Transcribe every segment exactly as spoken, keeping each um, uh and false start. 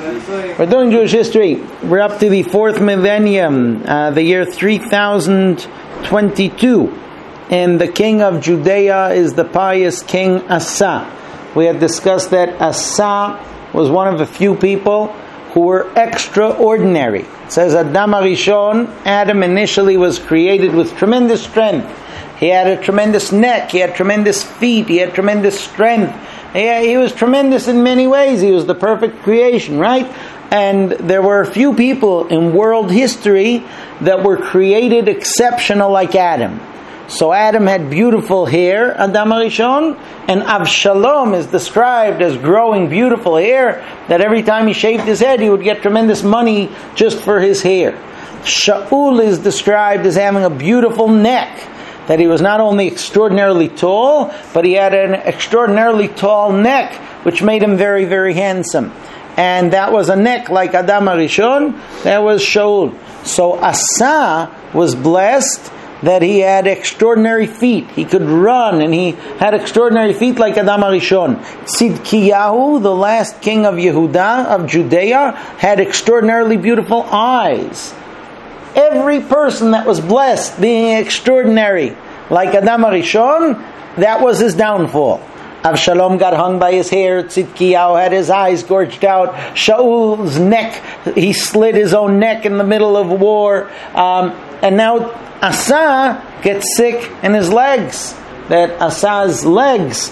We're doing Jewish history. We're up to the fourth millennium, uh, the year three thousand twenty-two. And the king of Judea is the pious King Asa. We had discussed that Asa was one of a few people who were extraordinary. It says Adam Arishon, Adam initially was created with tremendous strength. He had a tremendous neck, he had tremendous feet, he had tremendous strength. He, he was tremendous in many ways. He was the perfect creation, right? And there were a few people in world history that were created exceptional like Adam. So Adam had beautiful hair, Adam Arishon, and Avshalom is described as growing beautiful hair, that every time he shaved his head, he would get tremendous money just for his hair. Shaul is described as having a beautiful neck, that he was not only extraordinarily tall, but he had an extraordinarily tall neck, which made him very, very handsome. And that was a neck like Adam Arishon, that was Shaul. So Asa was blessed that he had extraordinary feet. He could run, and he had extraordinary feet like Adam Arishon. Tzidkiyahu, the last king of Yehuda, of Judea, had extraordinarily beautiful eyes. Every person that was blessed being extraordinary like Adam Arishon, that was his downfall. Avshalom got hung by his hair. Tzidkiyahu had his eyes gorged out. Shaul's neck, he slit his own neck in the middle of war. Um, and now Asa gets sick in his legs. That Asa's legs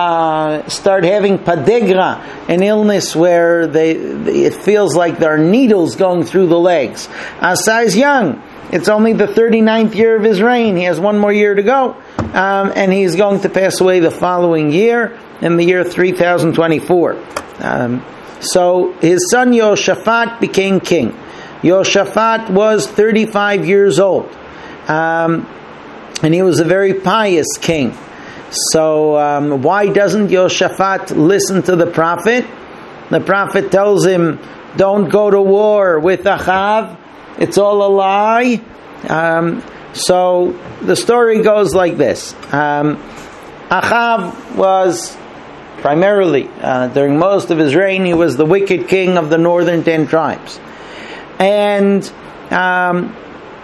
uh, start having padegra, an illness where they it feels like there are needles going through the legs. Asa is young. It's only the thirty-ninth year of his reign. He has one more year to go. Um, and he's going to pass away the following year, in the year three thousand twenty-four. Um, so his son Yoshaphat became king. Yoshaphat was thirty-five years old. Um, and he was a very pious king. So um, why doesn't Yoshaphat listen to the prophet? The prophet tells him, don't go to war with Achav. It's all a lie. Um, so the story goes like this. Um, Achav was primarily, uh, during most of his reign, he was the wicked king of the northern ten tribes. And um,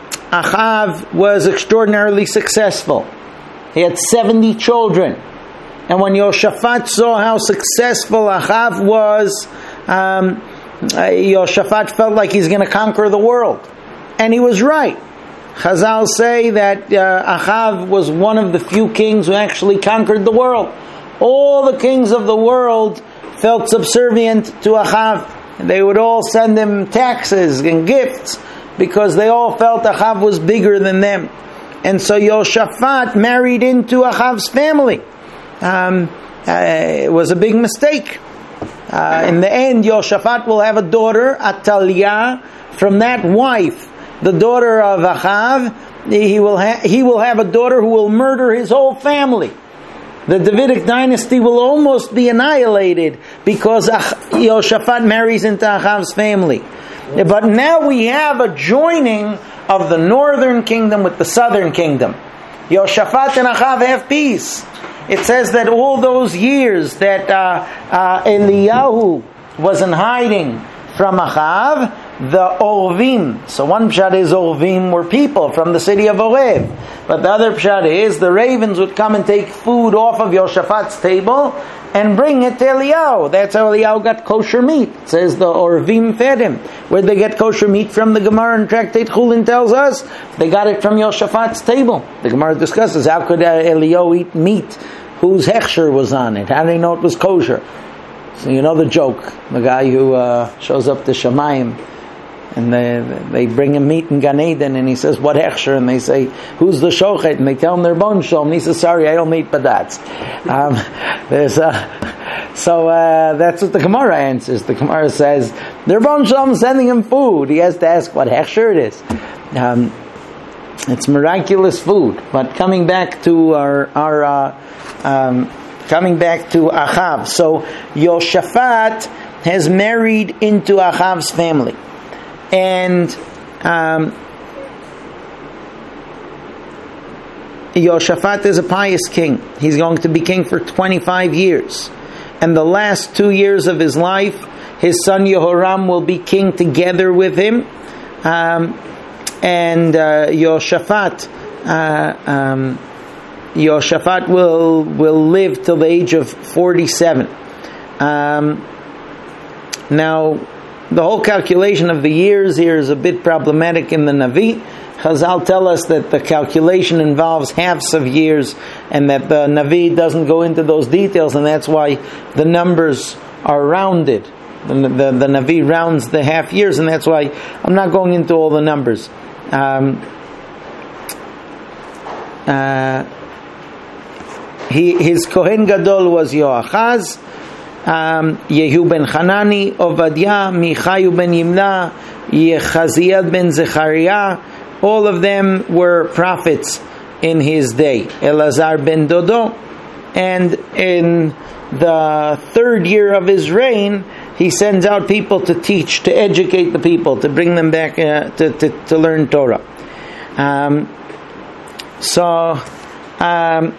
Achav was extraordinarily successful. He had seventy children. And when Yoshaphat saw how successful Achav was, um, Yoshaphat felt like he's going to conquer the world. And he was right. Chazal say that uh, Achav was one of the few kings who actually conquered the world. All the kings of the world felt subservient to Achav. They would all send him taxes and gifts because they all felt Achav was bigger than them. And so Yoshaphat married into Achav's family. Um, uh, it was a big mistake. Uh, in the end, Yoshaphat will have a daughter, Atalia. From that wife, the daughter of Achav, he will, ha- he will have a daughter who will murder his whole family. The Davidic dynasty will almost be annihilated because Ach- Yoshaphat marries into Achav's family. But now we have a joining of the northern kingdom with the southern kingdom. Yoshaphat and Achav have peace. It says that all those years that uh, uh, Eliyahu was in hiding from Achav, the Orvim, so one pshat is Orvim were people from the city of Orev, but the other pshat is the ravens would come and take food off of Yoshaphat's table and bring it to Eliyahu. That's how Eliyahu got kosher meat. It says the Orvim fed him. Where'd they get kosher meat from? The Gemara in Tractate Chulin tells us they got it from Yoshaphat's table. The Gemara discusses how could Eliyahu eat meat whose hechsher was on it? How do they know it was kosher? So you know the joke, the guy who uh, shows up to Shamayim and they, they bring him meat in Gan Eden and he says, what hechsher? And they say, who's the shochet? And they tell him their bone shom. And he says, sorry, I don't eat badats. Um, there's a, so uh, that's what the Gemara answers. The Gemara says, their bone shom sending him food. He has to ask what hechsher it is. Um, it's miraculous food. But coming back to our, our uh, um, coming back to Achav. So Yoshaphat has married into Achav's family. And um, Yoshaphat is a pious king. He's going to be king for twenty-five years. And the last two years of his life, his son Yehoram will be king together with him, um, and uh, Yehoshaphat, uh, um, Yehoshaphat will will live till the age of forty-seven. Um, now, the whole calculation of the years here is a bit problematic in the Navi. Chazal tell us that the calculation involves halves of years, and that the Navi doesn't go into those details, and that's why the numbers are rounded. The, the, the Navi rounds the half years, and that's why I'm not going into all the numbers. Um, uh, he, his Kohen Gadol was Yoachaz, um, Yehu ben Hanani, Obadiah, Michayu ben Yimna, Yechaziel ben Zechariah. All of them were prophets in his day. Elazar ben Dodo. And in the third year of his reign, he sends out people to teach, to educate the people, to bring them back uh, to, to, to learn Torah. Um, so, um,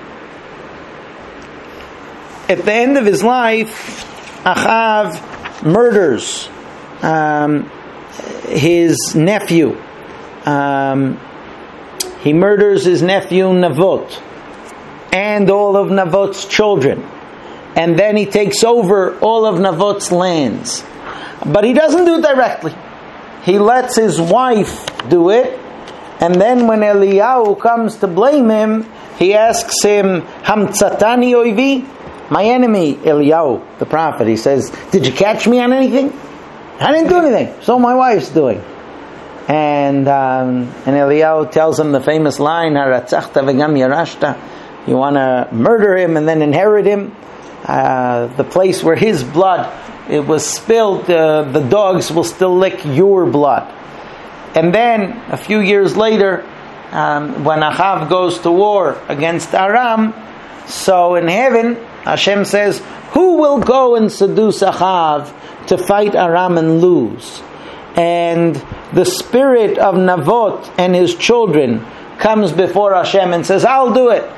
at the end of his life, Achav murders um, his nephew. Um, he murders his nephew Navot and all of Navot's children, and then he takes over all of Navot's lands. But he doesn't do it directly. He lets his wife do it, and then when Eliyahu comes to blame him, he asks him, Hamtzatani oivi, my enemy Eliyahu, the prophet. He says, did you catch me on anything? I didn't do anything. So my wife's doing. And um, and Eliyahu tells him the famous line, "Haratzachta v'gam yarashta." You want to murder him and then inherit him. Uh, the place where his blood it was spilled, uh, the dogs will still lick your blood. And then a few years later, um, when Achav goes to war against Aram, so in heaven Hashem says, "Who will go and seduce Achav to fight Aram and lose?" And the spirit of Navot and his children comes before Hashem and says, I'll do it.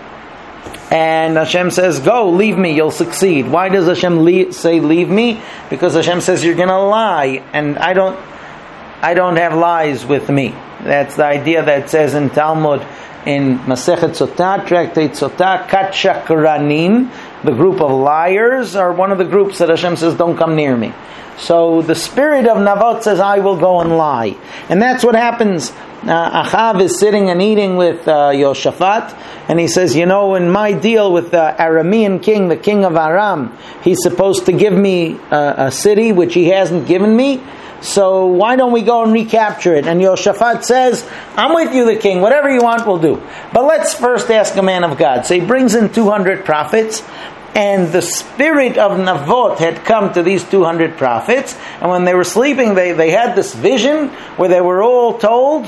And Hashem says, go, leave me, you'll succeed. Why does Hashem leave, say leave me? Because Hashem says you're going to lie, and I don't I don't have lies with me. That's the idea that says in Talmud, in Masechet Sotah, Tractate Sotah, Kat Shakranim, the group of liars are one of the groups that Hashem says don't come near me. So the spirit of Navot says, I will go and lie. And that's what happens. Uh, Achav is sitting and eating with uh, Yehoshaphat, and he says, you know, in my deal with the Aramean king, the king of Aram, he's supposed to give me uh, a city which he hasn't given me. So why don't we go and recapture it? And Yehoshaphat says, I'm with you, the king. Whatever you want, we'll do. But let's first ask a man of God. So he brings in two hundred prophets. And the spirit of Navot had come to these two hundred prophets. And when they were sleeping, they, they had this vision where they were all told,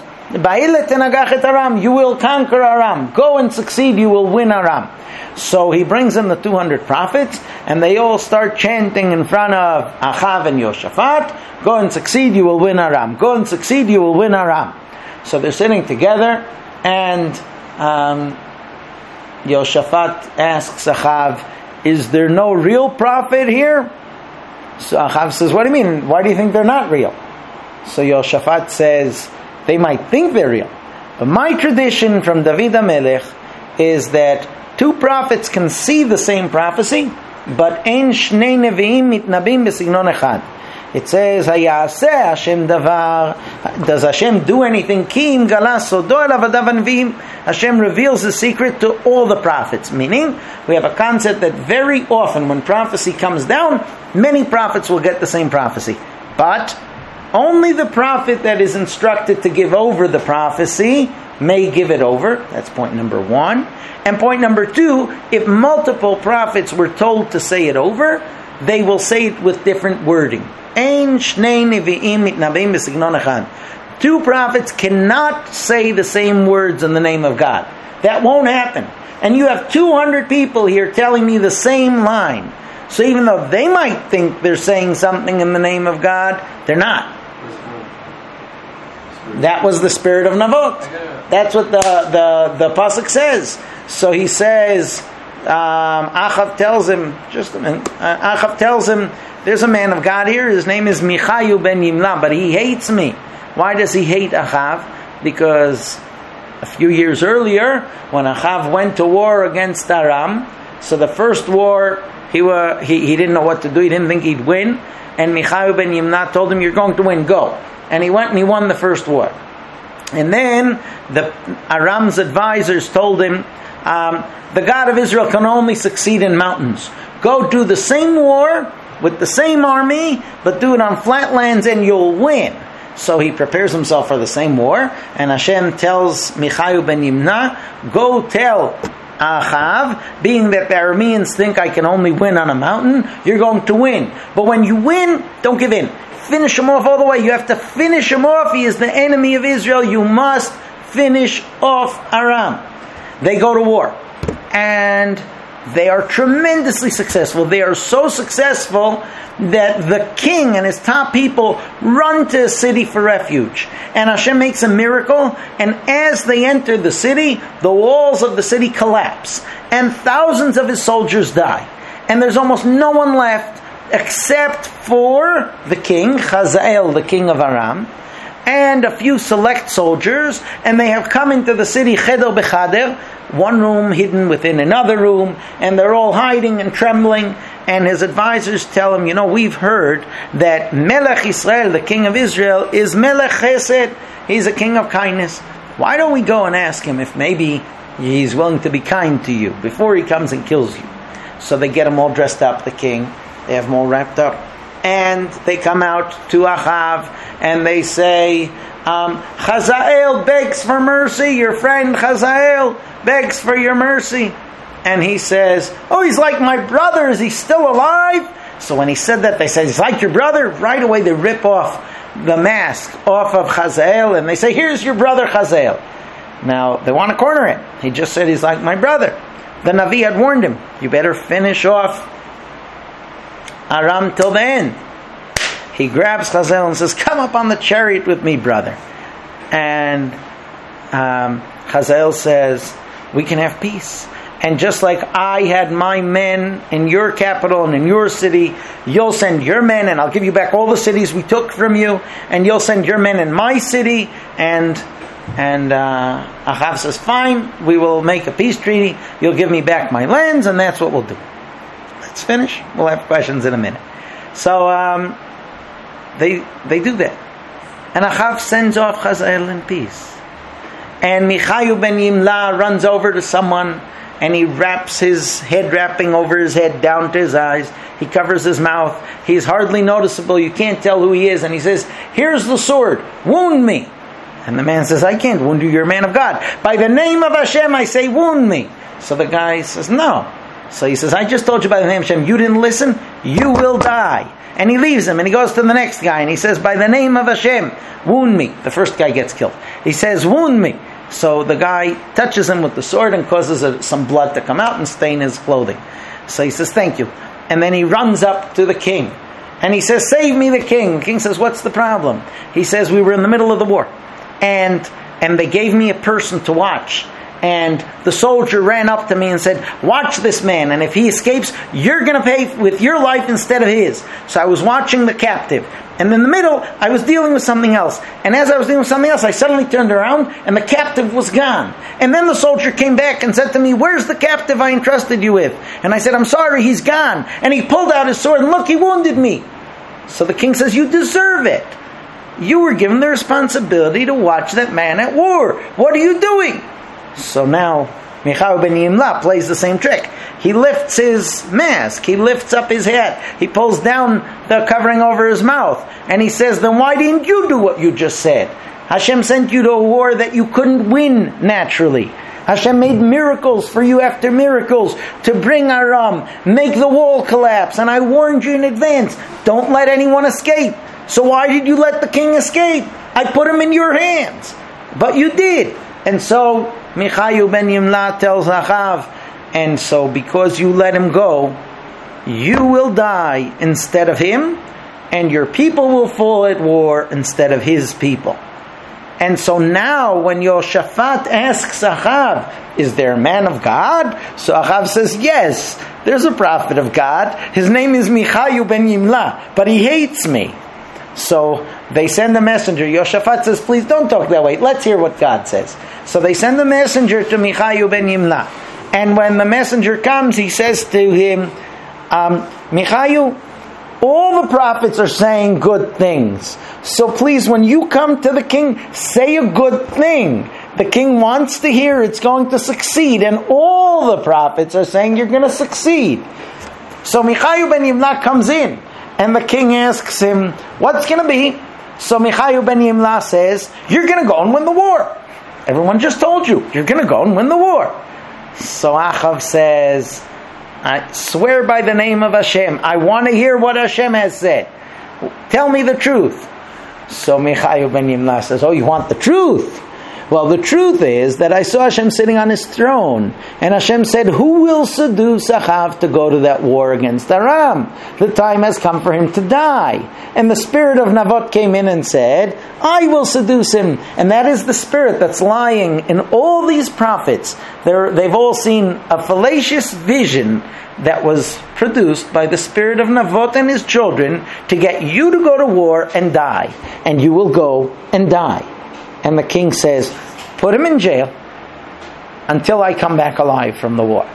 you will conquer Aram. Go and succeed, you will win Aram. So he brings in the two hundred prophets, and they all start chanting in front of Achav and Yehoshaphat, go and succeed, you will win Aram. Go and succeed, you will win Aram. So they're sitting together, and um, Yehoshaphat asks Achav, is there no real prophet here? So Achav says, what do you mean? Why do you think they're not real? So Yehoshaphat says, they might think they're real. But my tradition from David HaMelech is that two prophets can see the same prophecy, but ein shnei neviim mitnabim b'signon echad. It says, Hayaseh Hashem davar. Does Hashem do anything? Ki im gala sodo el avadav hanviim. Hashem reveals the secret to all the prophets. Meaning, we have a concept that very often when prophecy comes down, many prophets will get the same prophecy. But only the prophet that is instructed to give over the prophecy may give it over. That's point number one. And point number two, if multiple prophets were told to say it over, they will say it with different wording. Ein shnei nevi'im mitnabim b'signon echad. Two prophets cannot say the same words in the name of God. That won't happen. And you have two hundred people here telling me the same line. So even though they might think they're saying something in the name of God, they're not. That was the spirit of Navot. That's what the, the, the pasuk says. So he says, um, Achav tells him, just a minute, uh, Achav tells him, there's a man of God here, his name is Michayu ben Yimla, but he hates me. Why does he hate Achav? Because a few years earlier, when Achav went to war against Aram, so the first war, he, were, he, he didn't know what to do, he didn't think he'd win, and Michayu ben Yimla told him, you're going to win, go. And he went and he won the first war. And then the Aram's advisors told him, um, the God of Israel can only succeed in mountains. Go do the same war with the same army, but do it on flat lands and you'll win. So he prepares himself for the same war, and Hashem tells Michayu ben Yimna, go tell Achav, being that the Arameans think I can only win on a mountain, you're going to win. But when you win, don't give in. Finish him off all the way. You have to finish him off. He is the enemy of Israel. You must finish off Aram. They go to war. And they are tremendously successful. They are so successful that the king and his top people run to a city for refuge. And Hashem makes a miracle. And as they enter the city, the walls of the city collapse. And thousands of his soldiers die. And there's almost no one left except for the king, Chazael, the king of Aram, and a few select soldiers, and they have come into the city, Cheder Bechader, one room hidden within another room, and they're all hiding and trembling, and his advisors tell him, you know, we've heard that Melech Israel, the king of Israel, is Melech Chesed, he's a king of kindness. Why don't we go and ask him if maybe he's willing to be kind to you before he comes and kills you? So they get him all dressed up, the king. They have them all wrapped up. And they come out to Achav and they say, um, Chazael begs for mercy. Your friend Chazael begs for your mercy. And he says, oh, he's like my brother. Is he still alive? So when he said that, they said, he's like your brother. Right away they rip off the mask off of Chazael and they say, here's your brother Chazael. Now, they want to corner him. He just said he's like my brother. The Navi had warned him, you better finish off Aram till the end. He grabs Chazael and says, come up on the chariot with me, brother. And um, Chazael says, we can have peace. And just like I had my men in your capital and in your city, you'll send your men and I'll give you back all the cities we took from you, and you'll send your men in my city. And and uh, Achav says, fine, we will make a peace treaty. You'll give me back my lands, and that's what we'll do. Let's finish. We'll have questions in a minute. So um, they they do that. And Achav sends off Chazael in peace. And Michayu ben Yimla runs over to someone and he wraps his head wrapping over his head down to his eyes. He covers his mouth. He's hardly noticeable. You can't tell who he is. And he says, here's the sword. Wound me. And the man says, I can't wound you. You're a man of God. By the name of Hashem, I say, wound me. So the guy says, no. So he says, I just told you by the name of Hashem, you didn't listen, you will die. And he leaves him and he goes to the next guy and he says, by the name of Hashem, wound me. The first guy gets killed. He says, wound me. So the guy touches him with the sword and causes a, some blood to come out and stain his clothing. So he says, thank you. And then he runs up to the king and he says, save me, the king. The king says, what's the problem? He says, we were in the middle of the war and and they gave me a person to watch. And the soldier ran up to me and said, watch this man, and if he escapes, you're going to pay with your life instead of his. So I was watching the captive. And in the middle, I was dealing with something else. And as I was dealing with something else, I suddenly turned around, and the captive was gone. And then the soldier came back and said to me, where's the captive I entrusted you with? And I said, I'm sorry, he's gone. And he pulled out his sword, and look, he wounded me. So the king says, you deserve it. You were given the responsibility to watch that man at war. What are you doing? So now, Michayu ben Yimla plays the same trick. He lifts his mask. He lifts up his hat. He pulls down the covering over his mouth. And he says, then why didn't you do what you just said? Hashem sent you to a war that you couldn't win naturally. Hashem made miracles for you after miracles to bring Aram, make the wall collapse. And I warned you in advance, don't let anyone escape. So why did you let the king escape? I put him in your hands. But you did. And so Michayu ben Yimla tells Achav, and so because you let him go, you will die instead of him, and your people will fall at war instead of his people. And so now when Yoshaphat asks Achav, is there a man of God? So Achav says, yes, there's a prophet of God. His name is Michayu ben Yimla, but he hates me. So they send a messenger. Yoshaphat says, please don't talk that way. Let's hear what God says. So they send a messenger to Michayu ben Yimla. And when the messenger comes, he says to him, um, Michayu, all the prophets are saying good things. So please, when you come to the king, say a good thing. The king wants to hear it's going to succeed. And all the prophets are saying you're going to succeed. So Michayu ben Yimla comes in. And the king asks him, what's going to be? So Michayu ben Yimla says, you're going to go and win the war. Everyone just told you, you're going to go and win the war. So Achav says, I swear by the name of Hashem, I want to hear what Hashem has said. Tell me the truth. So Michayu ben Yimla says, oh, you want the truth? Well, the truth is that I saw Hashem sitting on his throne. And Hashem said, who will seduce Achav to go to that war against Aram? The time has come for him to die. And the spirit of Navot came in and said, I will seduce him. And that is the spirit that's lying in all these prophets. They're, they've all seen a fallacious vision that was produced by the spirit of Navot and his children to get you to go to war and die. And you will go and die. And the king says, put him in jail until I come back alive from the war.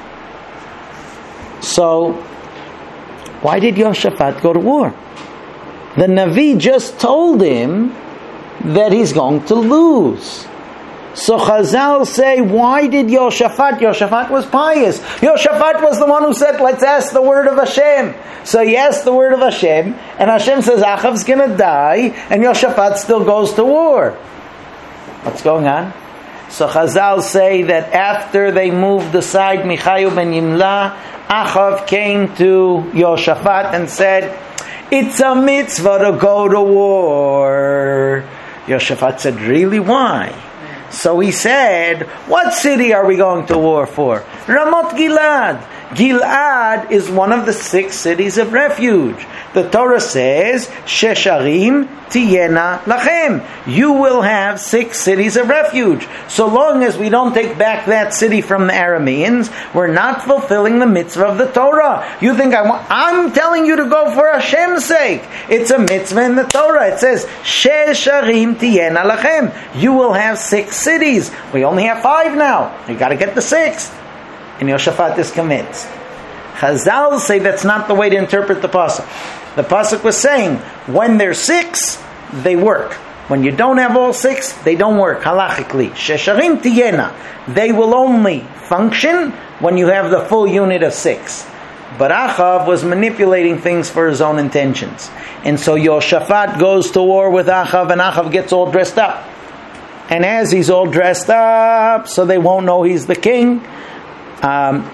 So, why did Yoshaphat go to war? The Navi just told him that he's going to lose. So Chazal say, why did Yoshaphat? Yoshaphat was pious. Yoshaphat was the one who said, let's ask the word of Hashem. So he asked the word of Hashem, and Hashem says, Achav's going to die, and Yoshaphat still goes to war. What's going on? So Chazal say that after they moved aside Michayu ben Yimla, Achav came to Yoshaphat and said, it's a mitzvah to go to war. Yoshaphat said, really, why? So he said, what city are we going to war for? Ramot Gilad. Gilad is one of the six cities of refuge. The Torah says, Shesharim tiyena lachem. You will have six cities of refuge. So long as we don't take back that city from the Arameans, we're not fulfilling the mitzvah of the Torah. You think I want, I'm telling you to go for Hashem's sake. It's a mitzvah in the Torah. It says, Shesharim tiyena lachem. You will have six cities. We only have five now. You got to get the sixth. And Yoshaphat is convinced. Chazal say that's not the way to interpret the pasuk. The pasuk was saying, when there's six, they work. When you don't have all six, they don't work, halachically. Shesharim tiyena. They will only function when you have the full unit of six. But Achav was manipulating things for his own intentions. And so Yoshaphat goes to war with Achav, and Achav gets all dressed up. And as he's all dressed up, so they won't know he's the king, Um,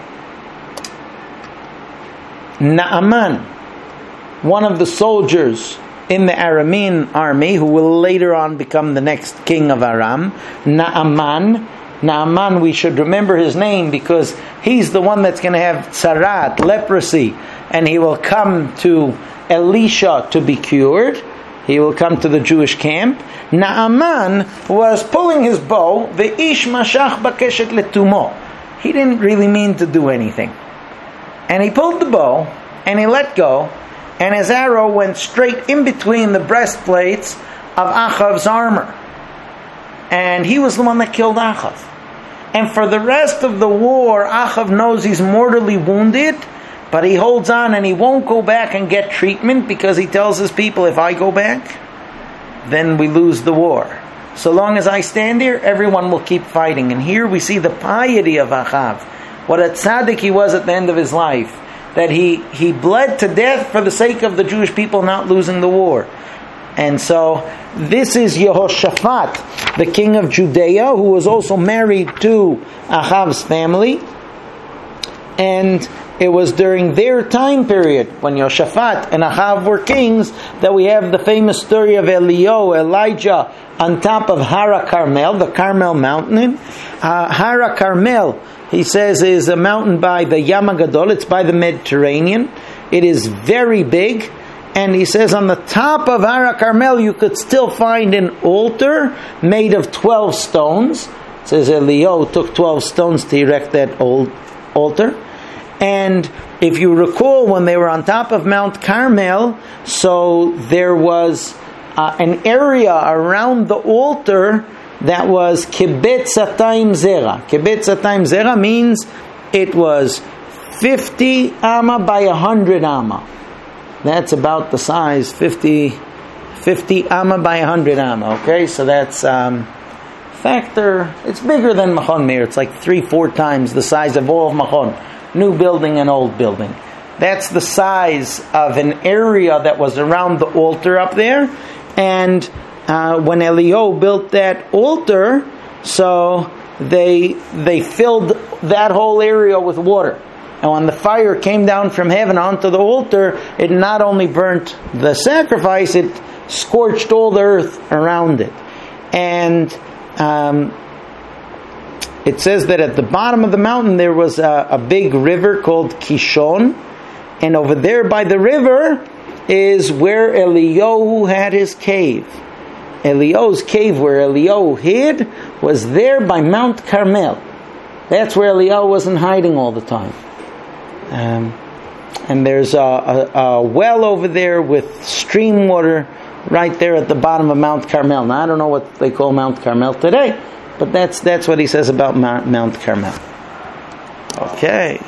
Naaman, one of the soldiers in the Aramean army, who will later on become the next king of Aram, Naaman. Naaman, we should remember his name because he's the one that's going to have tsarat, leprosy, and he will come to Elisha to be cured. He will come to the Jewish camp. Naaman was pulling his bow, ve'ish mashach bakeshet letumo. He didn't really mean to do anything. And he pulled the bow, and he let go, and his arrow went straight in between the breastplates of Achav's armor. And he was the one that killed Achav. And for the rest of the war, Achav knows he's mortally wounded, but he holds on and he won't go back and get treatment because he tells his people, if I go back, then we lose the war. So long as I stand here, everyone will keep fighting. And here we see the piety of Achav. What a tzaddik he was at the end of his life. That he, he bled to death for the sake of the Jewish people not losing the war. And so, this is Yehoshaphat, the king of Judea, who was also married to Achav's family. And it was during their time period, when Yehoshaphat and Achav were kings, that we have the famous story of Eliyahu, Elijah, on top of Hara Carmel, the Carmel mountain. Uh, Hara Carmel, he says, is a mountain by the Yam HaGadol. It's by the Mediterranean. It is very big. And he says on the top of Har Carmel you could still find an altar made of twelve stones. It says Eliyahu took twelve stones to erect that old altar. And if you recall, when they were on top of Mount Carmel, so there was uh, an area around the altar that was Kibetz Atayim Zera. Kibetz Atayim Zera means it was fifty amma by one hundred amma. That's about the size, fifty, fifty amma by one hundred amma. Okay, so that's um, factor, it's bigger than Machon Meir. It's like three, four times the size of all of Machon. New building and old building. That's the size of an area that was around the altar up there. And uh, when Eliyahu built that altar, so they they filled that whole area with water. And when the fire came down from heaven onto the altar, it not only burnt the sacrifice, it scorched all the earth around it. And um, it says that at the bottom of the mountain there was a, a big river called Kishon. And over there by the river is where Eliyahu had his cave. Eliyahu's cave, where Eliyahu hid, was there by Mount Carmel. That's where Eliyahu wasn't hiding all the time. Um, and there's a, a, a well over there with stream water right there at the bottom of Mount Carmel. Now I don't know what they call Mount Carmel today, but that's that's what he says about Mount, Mount Carmel. Okay.